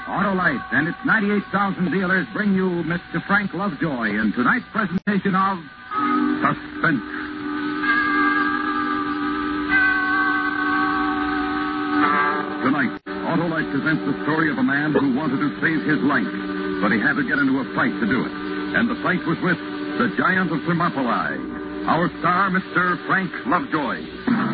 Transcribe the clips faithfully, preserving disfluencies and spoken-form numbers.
Autolite and its ninety-eight thousand dealers bring you Mister Frank Lovejoy in tonight's presentation of Suspense. Tonight, Autolite presents the story of a man who wanted to save his life, but he had to get into a fight to do it. And the fight was with the Giant of Thermopylae. Our star, Mister Frank Lovejoy.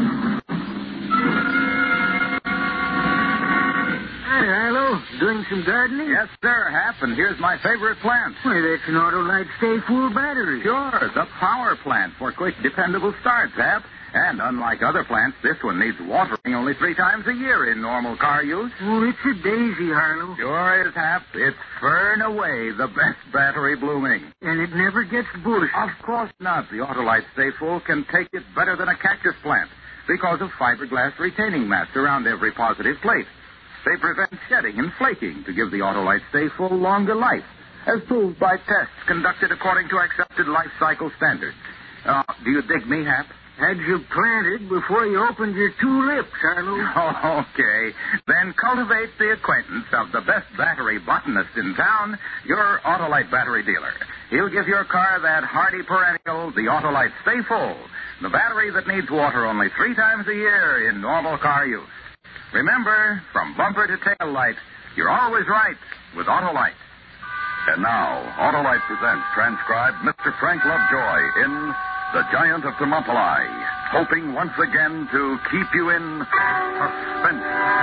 Hi, Harlow. Doing some gardening? Yes, sir, Hap, and here's my favorite plant. Why, that's an Autolite Stay Full battery. Sure, the power plant for quick, dependable starts, Hap. And unlike other plants, this one needs watering only three times a year in normal car use. Oh, it's a daisy, Harlow. Sure is, Hap. It's far and away the best battery blooming. And it never gets bush. Of course not. The Autolite Stay Full can take it better than a cactus plant because of fiberglass retaining mats around every positive plate. They prevent shedding and flaking to give the Autolite Stay Full longer life, as proved by tests conducted according to accepted life cycle standards. Uh, do you dig me, Hap? Had you planted before you opened your two lips, Harlow. Oh, okay. Then cultivate the acquaintance of the best battery botanist in town, your Autolite battery dealer. He'll give your car that hardy perennial, the Autolite Stay Full, the battery that needs water only three times a year in normal car use. Remember, from bumper to tail light, you're always right with Autolite. And now, Autolite presents transcribed Mister Frank Lovejoy in The Giant of Thermopylae, hoping once again to keep you in suspense.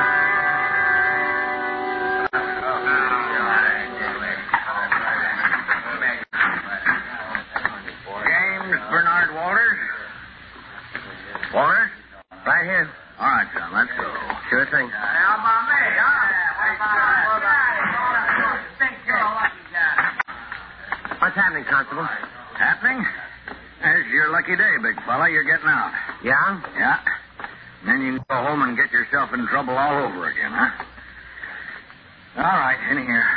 James Bernard Walters? Walters? Right here. All right, John, let's go. Sure thing. How about me, huh? What's happening, Constable? Happening? There's your lucky day, big fella. You're getting out. Yeah? Yeah. Then you can go home and get yourself in trouble all over again, huh? All right, in here.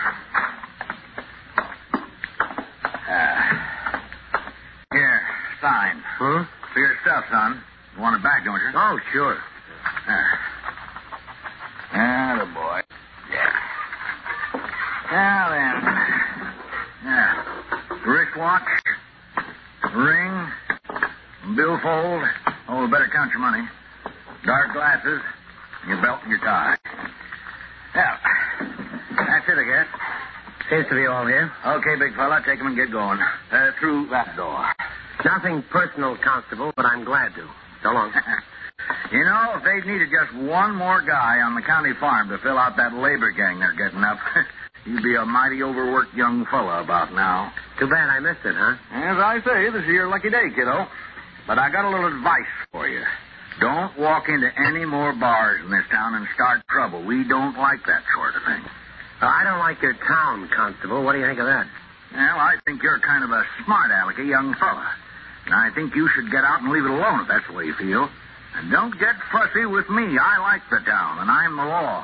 Uh, here, sign. Huh? For your stuff, son. You want it back, don't you? Oh, sure. There. Ah, the boy. Yeah. Now then. Yeah. Wristwatch. Ring. Billfold. Oh, better count your money. Dark glasses. Your belt and your tie. Yeah. That's it, I guess. Seems to be all here. Okay, big fella. Take 'em and get going. Uh, through that door. Nothing personal, Constable, but I'm glad to. So long. You know, if they'd needed just one more guy on the county farm to fill out that labor gang they're getting up, you'd be a mighty overworked young fella about now. Too bad I missed it, huh? As I say, this is your lucky day, kiddo. But I got a little advice for you. Don't walk into any more bars in this town and start trouble. We don't like that sort of thing. Uh, I don't like your town, Constable. What do you think of that? Well, I think you're kind of a smart alecky young fella. And I think you should get out and leave it alone if that's the way you feel. And don't get fussy with me. I like the town, and I'm the law.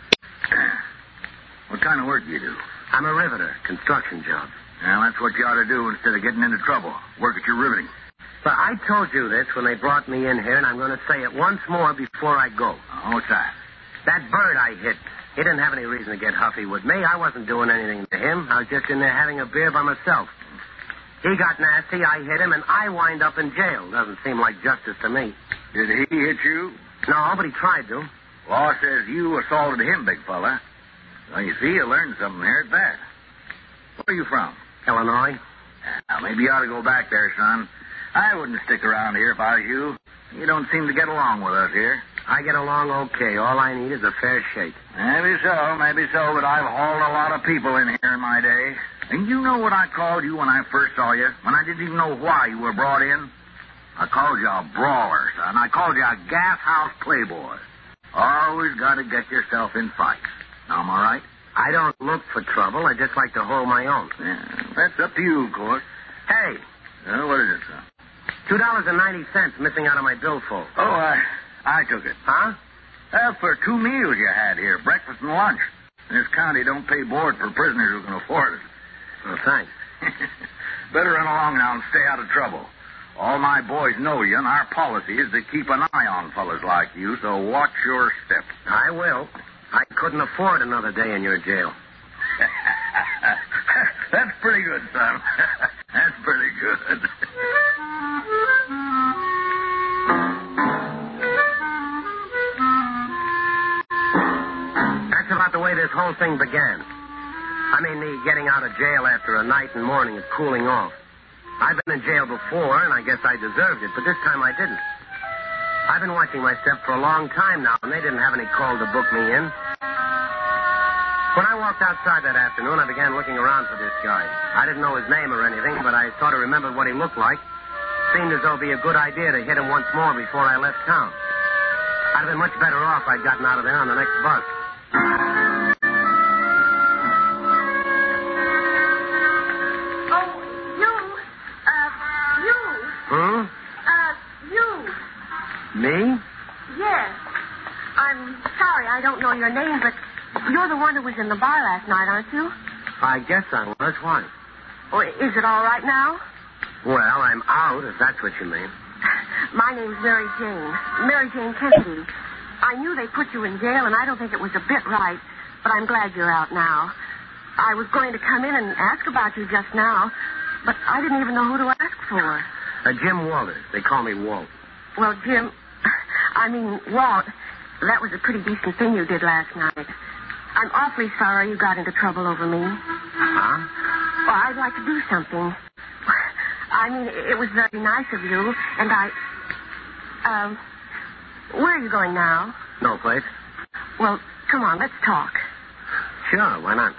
What kind of work do you do? I'm a riveter. Construction job. Well, that's what you ought to do instead of getting into trouble. Work at your riveting. But I told you this when they brought me in here, and I'm going to say it once more before I go. Oh, what's that? That bird I hit, he didn't have any reason to get huffy with me. I wasn't doing anything to him. I was just in there having a beer by myself. He got nasty, I hit him, and I wind up in jail. Doesn't seem like justice to me. Did he hit you? No, but he tried to. Law says you assaulted him, big fella. Well, you see, you learned something here at that. Where are you from? Illinois. Now, maybe you ought to go back there, son. I wouldn't stick around here if I was you. You don't seem to get along with us here. I get along okay. All I need is a fair shake. Maybe so, maybe so, but I've hauled a lot of people in here in my day. And you know what I called you when I first saw you? When I didn't even know why you were brought in? I called you a brawler, son. I called you a gas house playboy. Always got to get yourself in fights. Now, am I right? I don't look for trouble. I just like to hold my own. Yeah, that's up to you, of course. Hey. Uh, what is it, son? Two dollars and ninety cents missing out of my billfold. Oh, I, I took it. Huh? Uh, for two meals you had here, breakfast and lunch. This county don't pay board for prisoners who can afford it. Well, thanks. Better run along now and stay out of trouble. All my boys know you, and our policy is to keep an eye on fellas like you, so watch your step. I will. I couldn't afford another day in your jail. That's pretty good, son. That's pretty good. That's about the way this whole thing began. I mean, me getting out of jail after a night and morning of cooling off. I've been in jail before, and I guess I deserved it, but this time I didn't. I've been watching my step for a long time now, and they didn't have any call to book me in. When I walked outside that afternoon, I began looking around for this guy. I didn't know his name or anything, but I sort of remembered what he looked like. Seemed as though it'd be a good idea to hit him once more before I left town. I'd have been much better off if I'd gotten out of there on the next bus. Oh, you. Uh, you. Hmm? Uh, you. Me? Yes. I'm sorry, I don't know your name, but you're the one who was in the bar last night, aren't you? I guess I was. Why? Or is it all right now? Well, I'm out, if that's what you mean. My name's Mary Jane. Mary Jane Kennedy. I knew they put you in jail, and I don't think it was a bit right, but I'm glad you're out now. I was going to come in and ask about you just now, but I didn't even know who to ask for. Uh, Jim Walters. They call me Walt. Well, Jim, I mean, Walt, that was a pretty decent thing you did last night. I'm awfully sorry you got into trouble over me. Huh? Well, I'd like to do something. I mean, it was very nice of you, and I... Um, where are you going now? No place. Well, come on, let's talk. Sure, why not?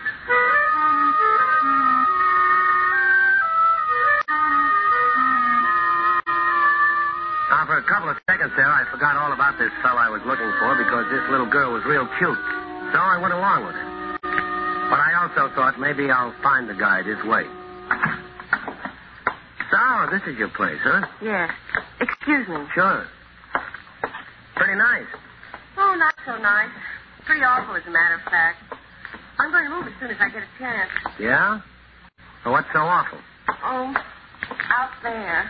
Now, for a couple of seconds there, I forgot all about this fellow I was looking for because this little girl was real cute. So I went along with it. But I also thought maybe I'll find the guy this way. So, this is your place, huh? Yes. Excuse me. Sure. Pretty nice. Oh, not so nice. Pretty awful, as a matter of fact. I'm going to move as soon as I get a chance. Yeah? Well, what's so awful? Oh, out there.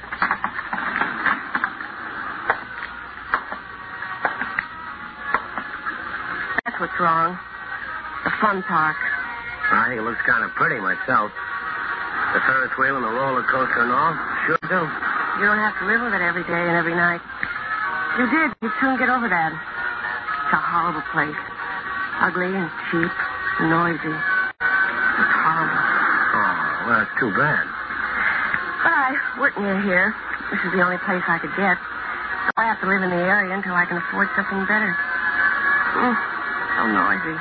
That's what's wrong. The fun park. I think it looks kind of pretty myself. The Ferris wheel and the roller coaster and all. Sure do. You don't have to live with it every day and every night. If you did, you'd soon get over that. It's a horrible place. Ugly and cheap and noisy. It's horrible. Oh, well, that's too bad. But I work near here. This is the only place I could get. So I have to live in the area until I can afford something better. Mm, so noisy.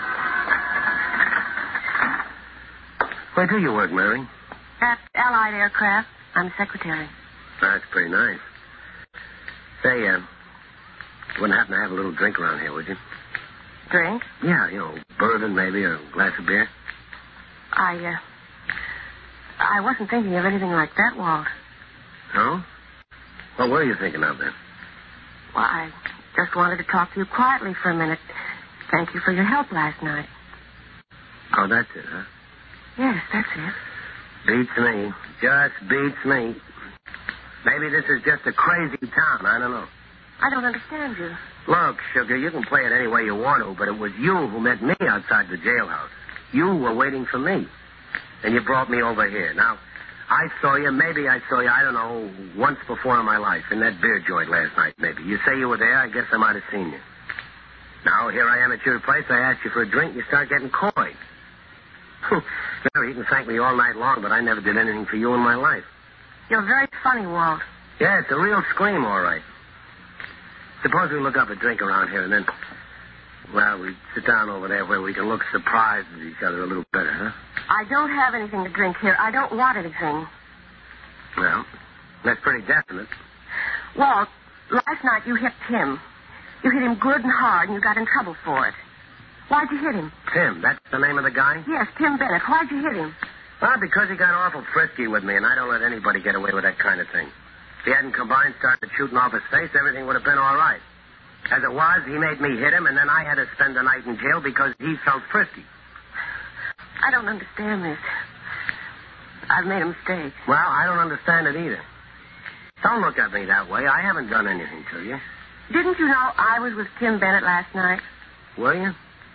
Where do you work, Mary? At Allied Aircraft. I'm a secretary. That's pretty nice. Say, uh, you wouldn't happen to have a little drink around here, would you? Drink? Yeah, you know, bourbon maybe, or a glass of beer. I, uh... I wasn't thinking of anything like that, Walt. No? What were you thinking of, then? Well, I just wanted to talk to you quietly for a minute. Thank you for your help last night. Oh, that's it, huh? Yes, that's it. Beats me. Just beats me. Maybe this is just a crazy town. I don't know. I don't understand you. Look, Sugar, you can play it any way you want to, but it was you who met me outside the jailhouse. You were waiting for me. And you brought me over here. Now, I saw you, maybe I saw you, I don't know, once before in my life, in that beer joint last night, maybe. You say you were there, I guess I might have seen you. Now, here I am at your place, I ask you for a drink, you start getting coy. Now, you can thank me all night long, but I never did anything for you in my life. You're very funny, Walt. Yeah, it's a real scream, all right. Suppose we look up a drink around here and then, well, we sit down over there where we can look surprised at each other a little better, huh? I don't have anything to drink here. I don't want anything. Well, that's pretty definite. Walt, last night you hit Tim. You hit him good and hard, and you got in trouble for it. Why'd you hit him? Tim, that's the name of the guy? Yes, Tim Bennett. Why'd you hit him? Well, because he got awful frisky with me, and I don't let anybody get away with that kind of thing. If he hadn't combined started shooting off his face, everything would have been all right. As it was, he made me hit him, and then I had to spend the night in jail because he felt frisky. I don't understand this. I've made a mistake. Well, I don't understand it either. Don't look at me that way. I haven't done anything to you. Didn't you know I was with Tim Bennett last night? Were you?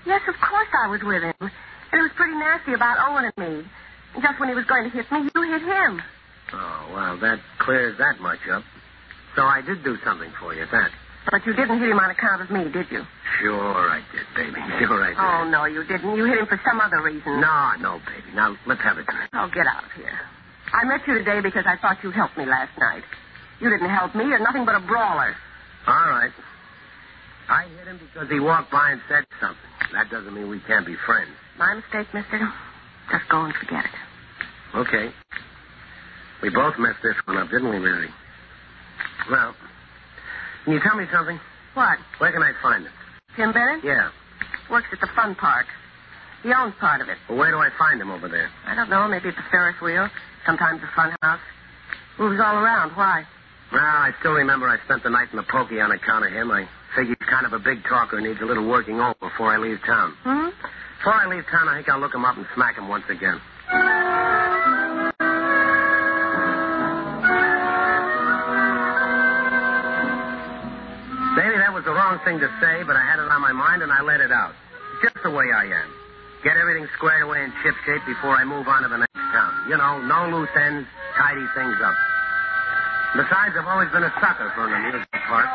Yes, of course I was with him. And it was pretty nasty about Owen and me. And just when he was going to hit me, you hit him. Oh, well, that clears that much up. So I did do something for you, that. But you didn't hit him on account of me, did you? Sure I did, baby. Sure I did. Oh, no, you didn't. You hit him for some other reason. No, no, baby. Now, let's have a drink. Oh, get out of here. I met you today because I thought you'd help me last night. You didn't help me. You're nothing but a brawler. All right. I hit him because he walked by and said something. That doesn't mean we can't be friends. My mistake, mister. Just go and forget it. Okay. We both messed this one up, didn't we, Mary? Well, can you tell me something? What? Where can I find him? Tim Bennett? Yeah. Works at the fun park. He owns part of it. Well, where do I find him over there? I don't know. Maybe at the Ferris wheel. Sometimes the fun house. Moves all around. Why? Well, I still remember I spent the night in the pokey on account of him. I figure he's kind of a big talker and needs a little working over before I leave town. Hmm? Before I leave town, I think I'll look him up and smack him once again. Baby, that was the wrong thing to say, but I had it on my mind and I let it out. Just the way I am. Get everything squared away in shipshape before I move on to the next town. You know, no loose ends, tidy things up. Besides, I've always been a sucker for an amusement park.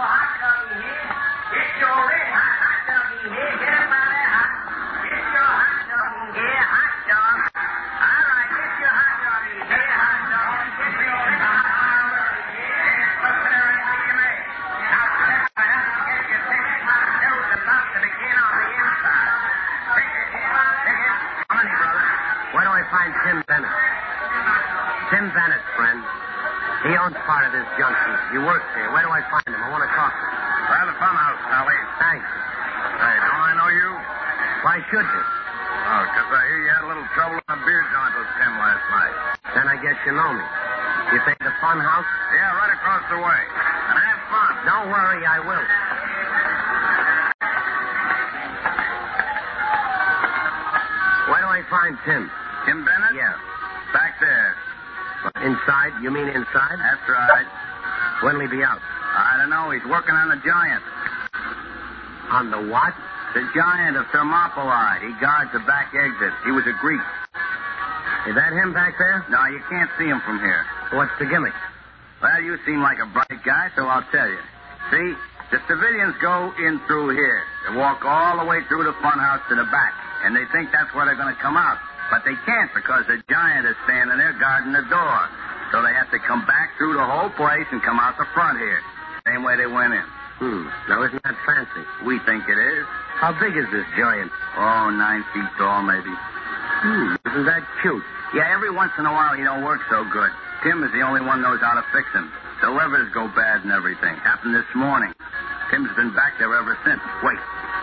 Where do I find Tim Bennett? Tim Bennett, friend. He owns part of this junction. He works here. Where do I find him? I want to talk to him. Well, the fun house, Sally. Thanks. Hey, don't I know you? Why should you? Oh, because I hear you had a little trouble in the beer joint with Tim last night. Then I guess you know me. You say the fun house? Yeah, right across the way. And have fun. Don't worry, I will. Where do I find Tim? Tim Bennett? Yeah. Back there. Inside? You mean inside? That's right. When'll he be out? I don't know. He's working on the Giant. On the what? The Giant of Thermopylae. He guards the back exit. He was a Greek. Is that him back there? No, you can't see him from here. What's the gimmick? Well, you seem like a bright guy, so I'll tell you. See, the civilians go in through here. They walk all the way through the funhouse to the back, and they think that's where they're going to come out. But they can't because the Giant is standing there guarding the door. So they have to come back through the whole place and come out the front here. Same way they went in. Hmm. Now, isn't that fancy? We think it is. How big is this Giant? Oh, nine feet tall, maybe. Hmm. Isn't that cute? Yeah, every once in a while he don't work so good. Tim is the only one knows how to fix him. The levers go bad and everything. Happened this morning. Tim's been back there ever since. Wait.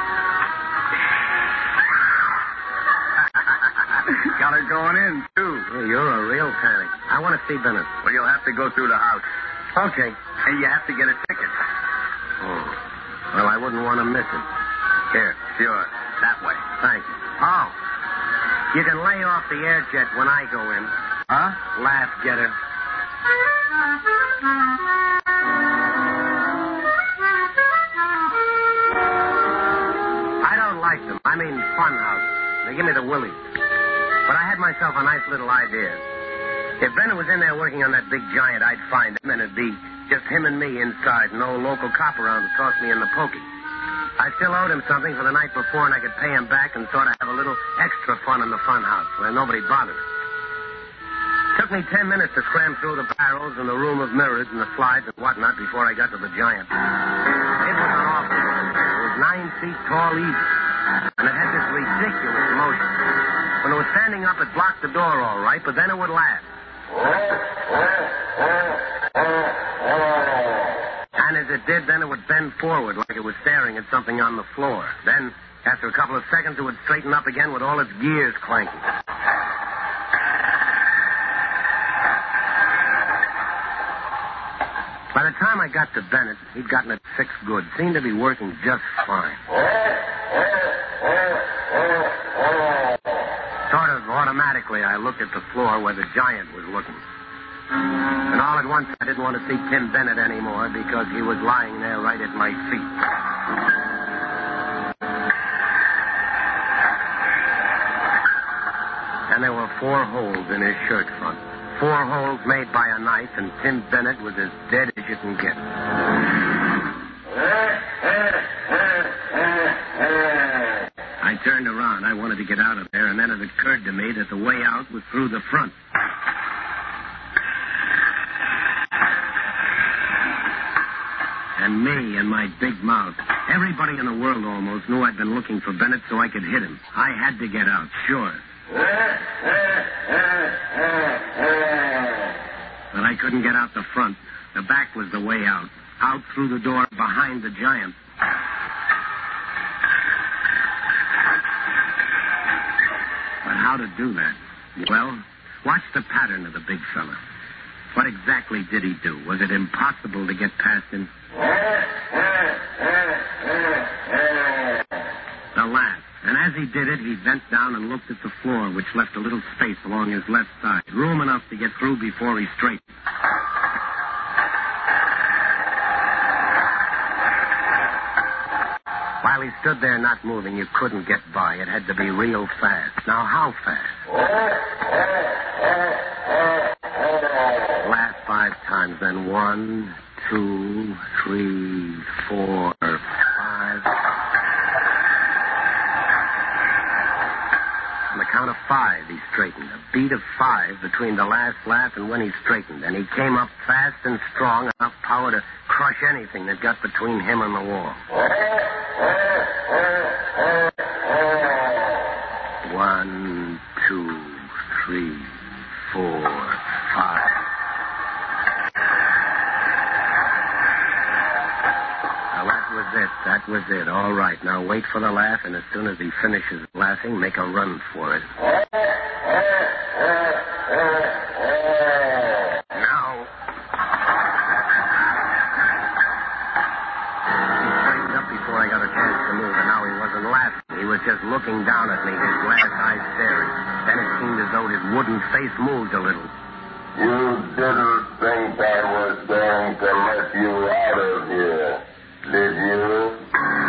Got her going in, too. Well, you're a real panic. I want to see Bennett. Well, you'll have to go through the house. Okay. And you have to get a ticket. Oh. Well, I wouldn't want to miss it. Here, sure. That way. Thank you. Oh. You can lay off the air jet when I go in. Huh? Laugh, getter. I don't like them. I mean, fun house. They give me the willies. But I had myself a nice little idea. If Bennett was in there working on that big Giant, I'd find him, and it'd be just him and me inside, no local cop around to toss me in the pokey. I still owed him something for the night before, and I could pay him back and sort of have a little extra fun in the fun house where nobody bothered. Took me ten minutes to cram through the barrels and the room of mirrors and the slides and whatnot before I got to the Giant. It was an awful looking thing. It was nine feet tall easy, and it had this ridiculous motion. When it was standing up, it blocked the door all right, but then it would laugh. And as it did, then it would bend forward like it was staring at something on the floor. Then, after a couple of seconds, it would straighten up again with all its gears clanking. By the time I got to Bennett, he'd gotten it fixed good. Seemed to be working just fine. Sort of automatically, I looked at the floor where the Giant was looking. And all at once, I didn't want to see Tim Bennett anymore because he was lying there right at my feet. four holes in his shirt front. Four holes made by a knife, and Tim Bennett was as dead as you can get. I turned around. I wanted to get out of there, and then it occurred to me that the way out was through the front. And me and my big mouth. Everybody in the world almost knew I'd been looking for Bennett so I could hit him. I had to get out, sure. But I couldn't get out the front. The back was the way out. Out through the door behind the giant. But how to do that? Well, watch the pattern of the big fella. What exactly did he do? Was it impossible to get past him? The laugh. And as he did it, he bent down and looked at the floor, which left a little space along his left side, room enough to get through before he straightened. While he stood there not moving, you couldn't get by. It had to be real fast. Now, how fast? Laugh five times, then one, two, three, four, five. On the count of five, he straightened. A beat of five between the last laugh and when he straightened. And he came up fast and strong, enough power to crush anything that got between him and the wall. One, two, three, four, five. Now, that was it. That was it. All right. Now, wait for the laugh, and as soon as he finishes laughing, make a run for it. Now. He straightened up before I got a chance to move, and now he wasn't laughing. He was just looking down at me, his glass eyes staring. Then it seemed as though his wooden face moved a little. You didn't think I was going to let you out of here, did you?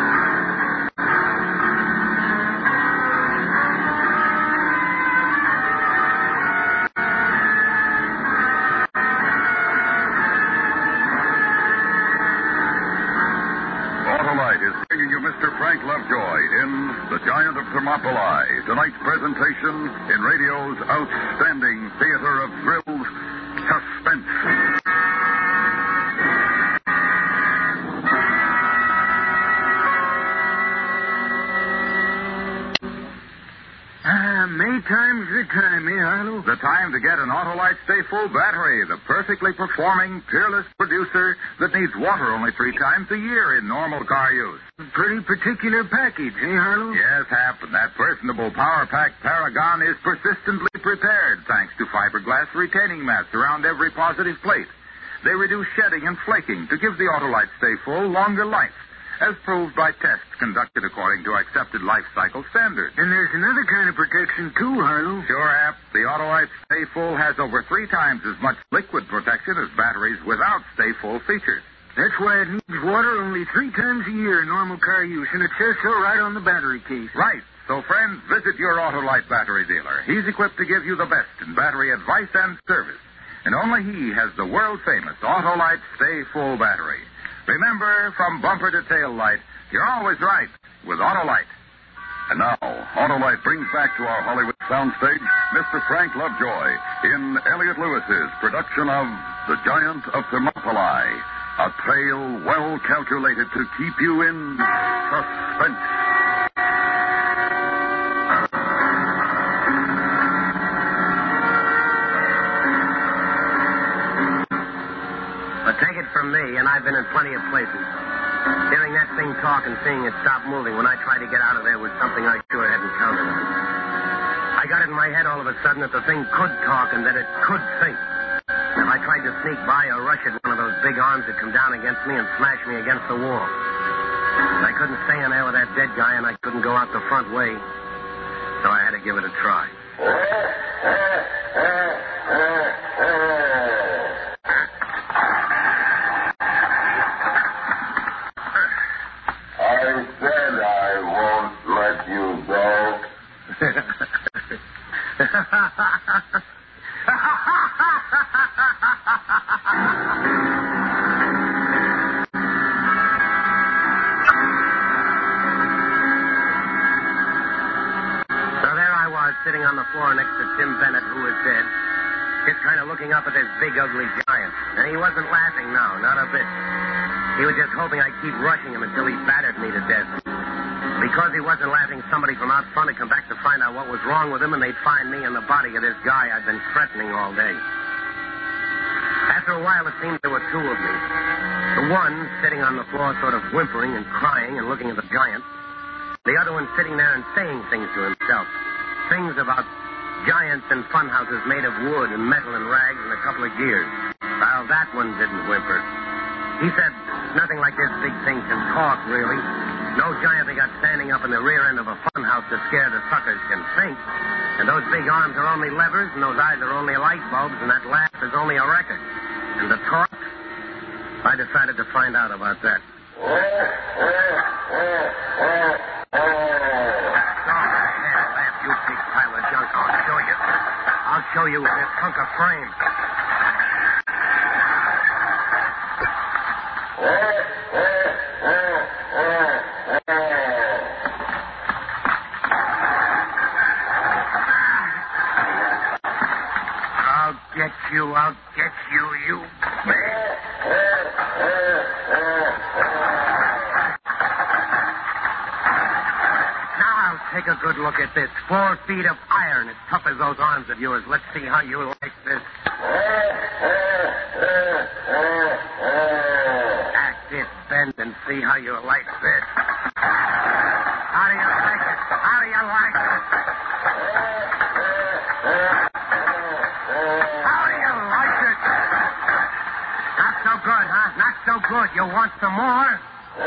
Autolite is bringing you Mister Frank Lovejoy in The Giant of Thermopylae, tonight's presentation in radio's outstanding theater of thrills, Suspense. Ah, May time's the time, eh, Harlow? The time to get an Autolite Stay Full battery, the perfectly performing, peerless producer that needs water only three times a year in normal car use. Pretty particular package, eh, Harlow? Yes, Hap, and that personable Power Pack Paragon is persistently prepared thanks to fiberglass retaining mats around every positive plate. They reduce shedding and flaking to give the Autolite Stay Full longer life, as proved by tests conducted according to accepted life cycle standards. And there's another kind of protection, too, Harlow. Sure, Hap. The Autolite Stay Full has over three times as much liquid protection as batteries without Stay Full features. That's why it needs water only three times a year in normal car use, and it says so right on the battery case. Right. So, friends, visit your Autolite battery dealer. He's equipped to give you the best in battery advice and service. And only he has the world-famous Autolite Stay Full battery. Remember, from bumper to tail light, you're always right with Autolite. And now, Autolite brings back to our Hollywood soundstage Mister Frank Lovejoy in Elliot Lewis's production of The Giant of Thermopylae, a tale well calculated to keep you in suspense. But take it from me, and I've been in plenty of places. Hearing that thing talk and seeing it stop moving when I tried to get out of there was something I sure hadn't counted on. I got it in my head all of a sudden that the thing could talk and that it could think. And if I tried to sneak by or rush it, one of those big arms would come down against me and smash me against the wall. But I couldn't stay in there with that dead guy, and I couldn't go out the front way. So I had to give it a try. I said I won't let you go. sitting on the floor next to Tim Bennett, who was dead, just kind of looking up at this big, ugly giant. And he wasn't laughing now, not a bit. He was just hoping I'd keep rushing him until he battered me to death. Because he wasn't laughing, somebody from out front would come back to find out what was wrong with him, and they'd find me and the body of this guy I'd been threatening all day. After a while, it seemed there were two of me. The one sitting on the floor sort of whimpering and crying and looking at the giant. The other one sitting there and saying things to himself. Things about giants and funhouses made of wood and metal and rags and a couple of gears. Well, that one didn't whimper. He said nothing like this big thing can talk, really. No giant they got standing up in the rear end of a funhouse to scare the suckers can think. And those big arms are only levers, and those eyes are only light bulbs, and that laugh is only a record. And the talk? I decided to find out about that. Go ahead, laugh, you big pile of junk. I'll show you. I'll show you with this hunk of frame. I'll get you, I'll get you, you big. Now, take a good look at this. Four feet of iron as tough as those arms of yours. Let's see how you like this. Act it, bend, and see how you like this. How do you like it? How do you like it? How do you like it? Not so good, huh? Not so good. You want some more?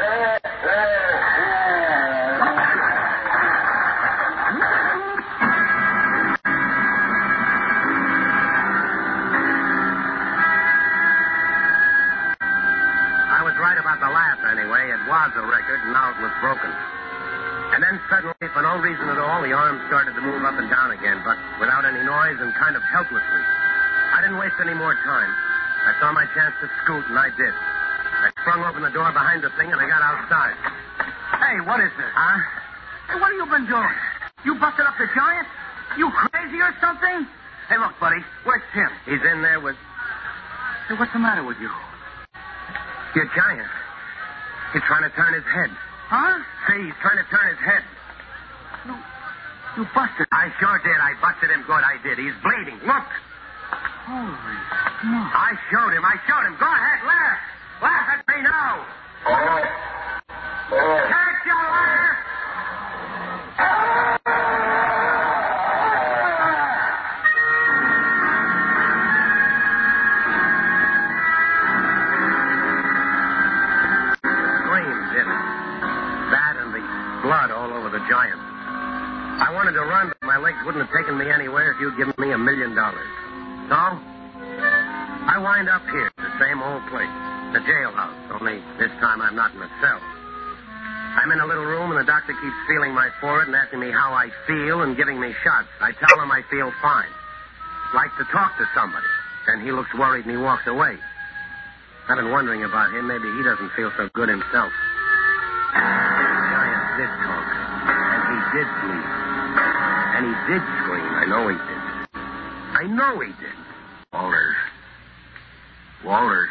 I was right about the laugh, anyway. It was a record, and now it was broken. And then suddenly, for no reason at all, the arms started to move up and down again, but without any noise and kind of helplessly. I didn't waste any more time. I saw my chance to scoot, and I did. I sprung open the door behind the thing, and I got outside. Hey, what is this? Huh? Hey, what have you been doing? You busted up the giant? You crazy or something? Hey, look, buddy, where's Tim? He's in there with... Hey, what's the matter with you? Your giant. He's trying to turn his head. Huh? See, he's trying to turn his head. You, you busted. I sure did. I busted him good. I did. He's bleeding. Look. Holy smoke. I showed him. I showed him. Go ahead, laugh. Laugh at me now. Can't you laugh? Screams did it. That and the blood all over the giant. I wanted to run, but my legs wouldn't have taken me anywhere if you'd given me a million dollars. So, I wind up here, the same old place, the jailhouse, only this time I'm not in a cell. I'm in a little room, and the doctor keeps feeling my forehead and asking me how I feel and giving me shots. I tell him I feel fine. Like to talk to somebody. Then he looks worried and he walks away. I've been wondering about him. Maybe he doesn't feel so good himself. The giant did talk, and he did bleed. And he did scream. I know he did. I know he did. Walters. Walters.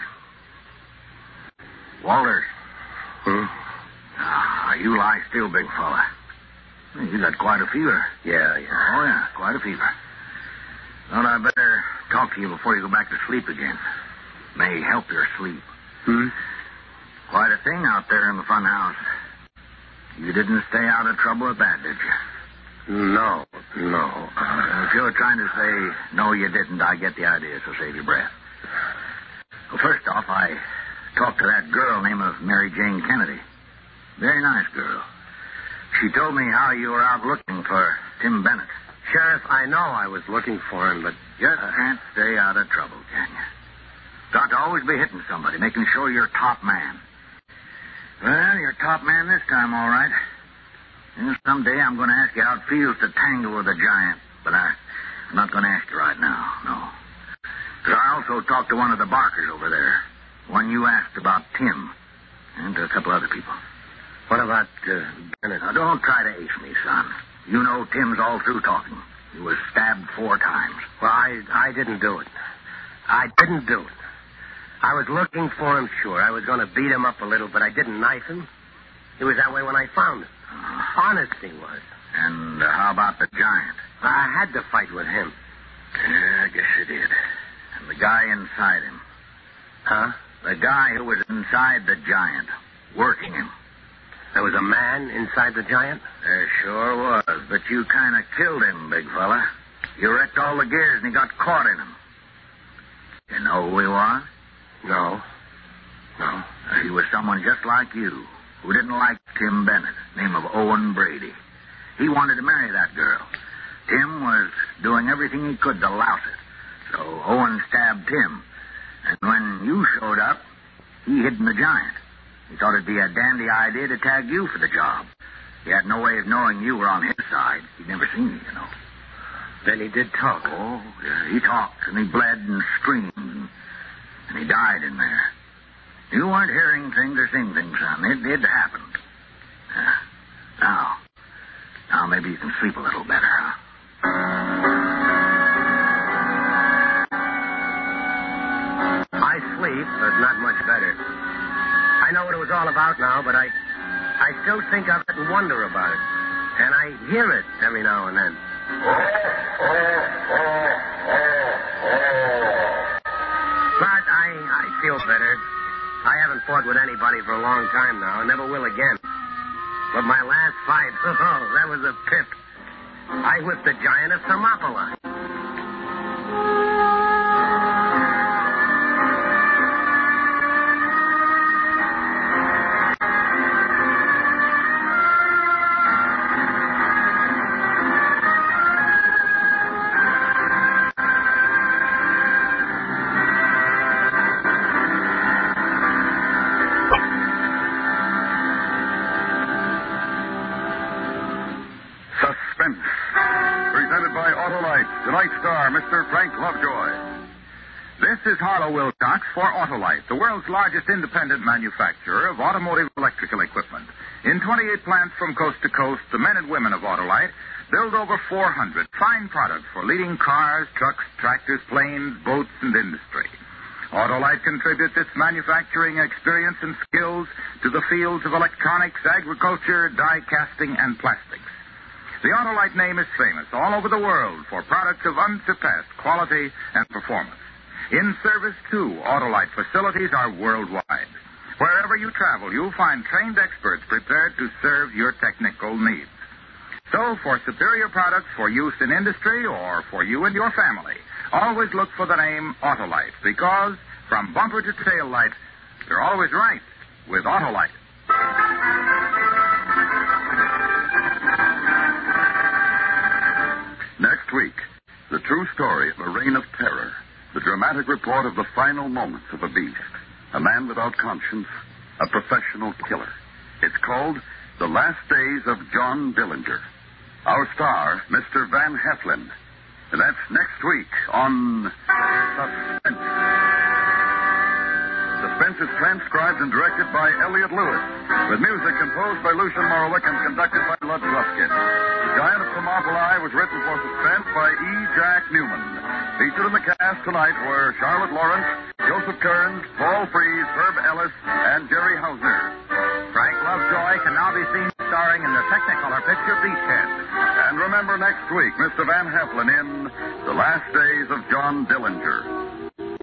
Walters. Hmm? Ah, you lie still, big fella. You got quite a fever. Yeah, yeah. Oh, yeah, quite a fever. Thought I'd better talk to you before you go back to sleep again. May help your sleep. Hmm? Quite a thing out there in the fun house. You didn't stay out of trouble with that, did you? No, no. Uh, if you're trying to say, no, you didn't, I get the idea, so save your breath. Well, first off, I talked to that girl named of Mary Jane Kennedy. Very nice girl. She told me how you were out looking for Tim Bennett. Sheriff, I know I was looking for him, but... Just uh, can't stay out of trouble, can you? Got to always be hitting somebody, making sure you're top man. Well, you're top man this time, all right. And someday I'm going to ask you how it feels to tangle with a giant, but I, I'm not going to ask you right now, no. Because I also talked to one of the Barkers over there, one you asked about Tim, and to a couple other people. What about uh, Bennett? Now, don't try to ace me, son. You know Tim's all through talking. He was stabbed four times. Well, I, I didn't do it. I didn't do it. I was looking for him, sure. I was going to beat him up a little, but I didn't knife him. He was that way when I found him. Uh, Honest he was. And uh, how about the giant? I had to fight with him. Yeah, I guess you did. And the guy inside him. Huh? The guy who was inside the giant, working him. There was a man inside the giant? There sure was, but you kind of killed him, big fella. You wrecked all the gears and he got caught in them. You know who he was? No. No. Uh, he was someone just like you, who didn't like Tim Bennett, name of Owen Brady. He wanted to marry that girl. Tim was doing everything he could to louse it. So Owen stabbed Tim. And when you showed up, he hid in the giant. He thought it'd be a dandy idea to tag you for the job. He had no way of knowing you were on his side. He'd never seen you, you know. Then he did talk. Oh, yeah, he talked, and he bled and screamed, and, and he died in there. You weren't hearing things or seeing things, son. It, it happened. Uh, now, now maybe you can sleep a little better, huh? I sleep, but not much better. I know what it was all about now, but I I still think of it and wonder about it. And I hear it every now and then. But I, I feel better. I haven't fought with anybody for a long time now, and never will again. But my last fight, oh, that was a pip. I whipped the giant of Thermopylae. Presented by Autolite, tonight's star, Mister Frank Lovejoy. This is Harlow Wilcox for Autolite, the world's largest independent manufacturer of automotive electrical equipment. In twenty-eight plants from coast to coast, the men and women of Autolite build over four hundred fine products for leading cars, trucks, tractors, planes, boats, and industry. Autolite contributes its manufacturing experience and skills to the fields of electronics, agriculture, die casting, and plastics. The Autolite name is famous all over the world for products of unsurpassed quality and performance. In service, too, Autolite facilities are worldwide. Wherever you travel, you'll find trained experts prepared to serve your technical needs. So, for superior products for use in industry or for you and your family, always look for the name Autolite, because from bumper to tail light, you're always right with Autolite. Next week, the true story of a reign of terror, the dramatic report of the final moments of a beast, a man without conscience, a professional killer. It's called The Last Days of John Dillinger. Our star, Mister Van Heflin. And that's next week on Suspense. Suspense is transcribed and directed by Elliott Lewis, with music composed by Lucian Morowik and conducted by Lud Gluskin. The Giant of Thermopylae was written for Suspense by E. Jack Newman. Featured in the cast tonight were Charlotte Lawrence, Joseph Kearns, Paul Frees, Herb Ellis, and Jerry Hausner. Frank Lovejoy can now be seen starring in the Technicolor picture Beachhead. And remember next week, Mister Van Heflin in The Last Days of John Dillinger.